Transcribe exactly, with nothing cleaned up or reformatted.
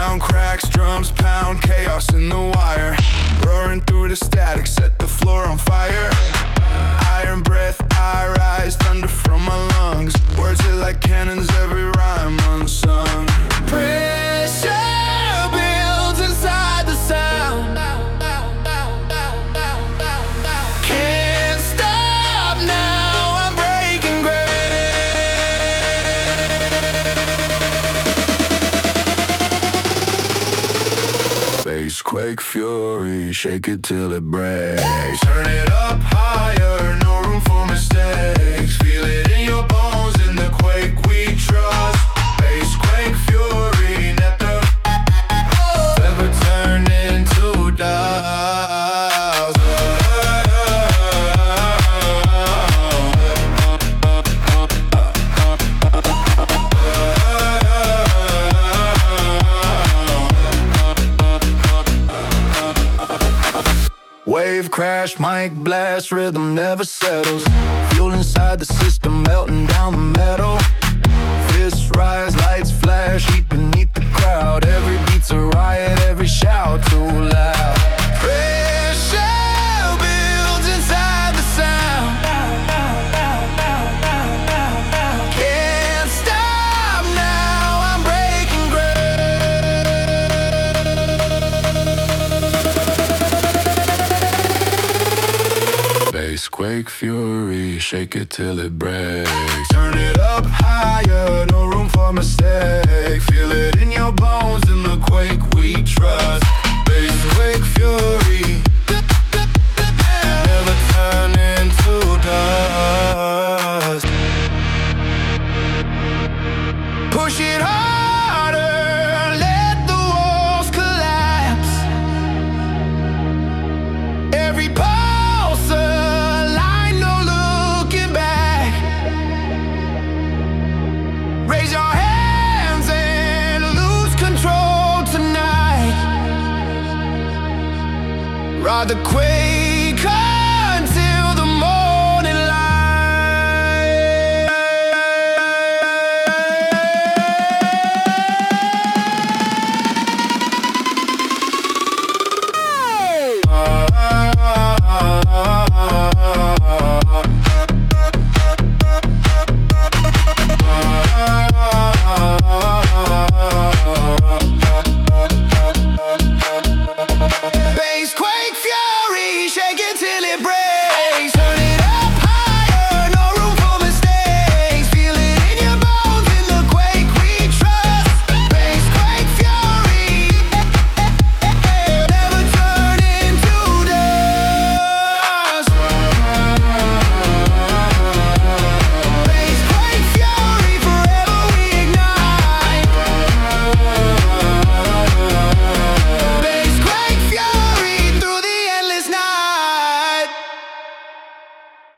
Sound cracks, drums pound, chaos in the wire. Roaring through the static, set the floor on fire. Iron breath, I rise, thunder from my lungs. Words hit like cannons, every rhyme unsung. Pressure builds inside the sound. Can't stop now, I'm breaking ground. Bass, quake, fury, shake it till it breaks. Turn it up higher, no room for mistakes. Feel it in your bones, in the quake we trust. Bass, quake, fury, never, never turn into dust. Wave crash, mic blast, rhythm never settles. Fuel inside the system, melting down the metal. Fists rise, lights flash, heat beneath the crowd. Every beat's a riot, every shout too loud. Pressure builds inside the sound. Can't stop now, I'm breaking ground. Bass, quake, fury, shake it till it breaks. Turn it up higher, no room for mistake. Feel it in your bones, in the quake we trust. Bass, quake, fury, never turn into dust. Push it harder, let the walls collapse. Every pulse a line, no looking back. Raise your hands and lose control tonight. Ride the quake.